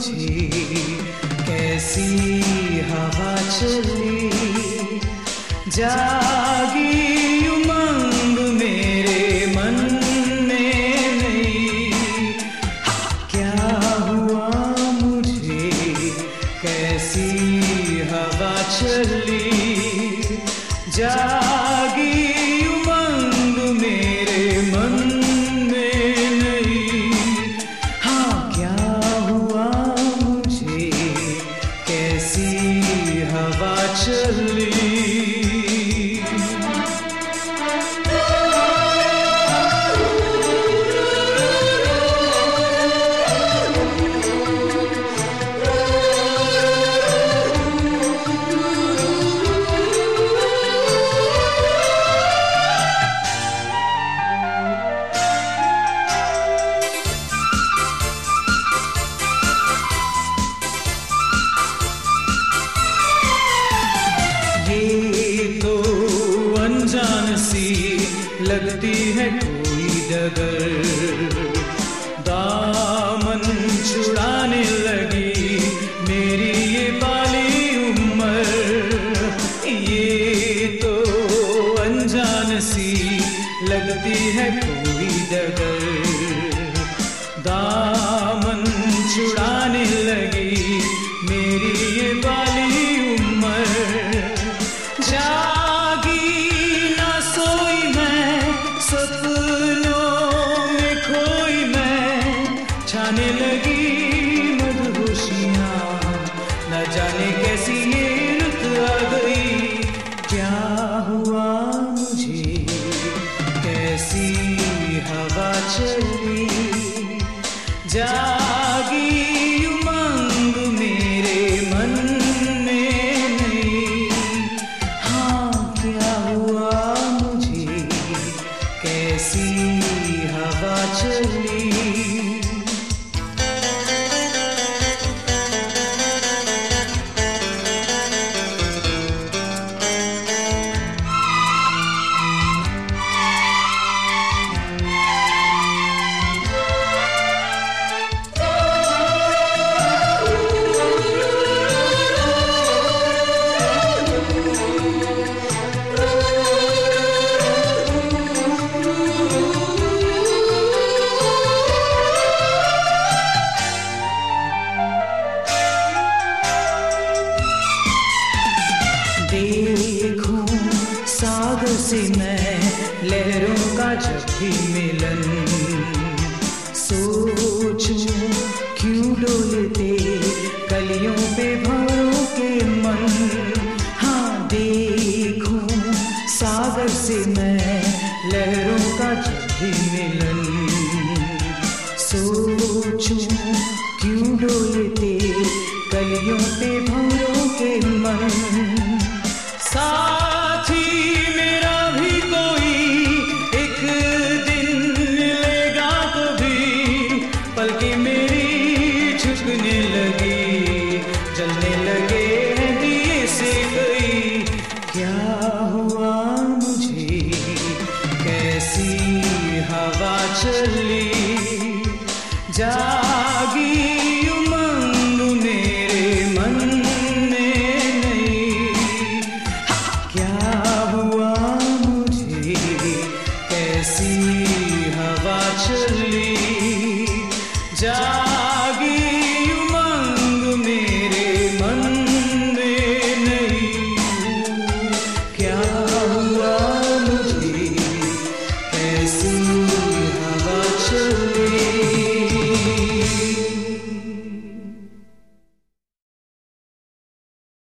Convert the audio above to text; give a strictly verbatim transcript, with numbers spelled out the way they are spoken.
मुझे कैसी हवा चली, जागी उमंग मेरे मन में नहीं। क्या हुआ मुझे कैसी हवा चली, जागी उमंग मेरे मन में नहीं। हाँ, क्या हुआ मुझे कैसी हवा चली। ये तो अनजान सी लगती है कोई डगर, दामन छुड़ाने लगी मेरी ये बाली उम्र। ये तो अनजान सी लगती है कोई डगर, दामन छुड़ाने लगी मेरी ये बाली उम्र। जागी ना सोई मैं, सपनों में खोई मैं, छाने लगी मदहोशियाँ, न जाने कैसी ये रुत आ गई। क्या हुआ मुझे कैसी हवा चली, जागी उमंग मेरे मन में नहीं। हाँ, क्या हुआ मुझे कैसी हवा चली। देखूं सागर से मैं लहरों का जब भी मिलन, सोचूं क्यों डोलते कलियों पे भंवरों के मन। हाँ, देखूं सागर से मैं लहरों का जब भी मिलन, सोचूं क्यों डोलते कलियों पे भंवरों के मन। साथी मेरा भी कोई एक दिन मिलेगा कभी, पलकें मेरी झुकने लगी, जलने लगे हैं दिए से गई। क्या हुआ मुझे कैसी हवा चली, जागी उमंग मेरे मन में नहीं। क्या हुआ मुझे कैसी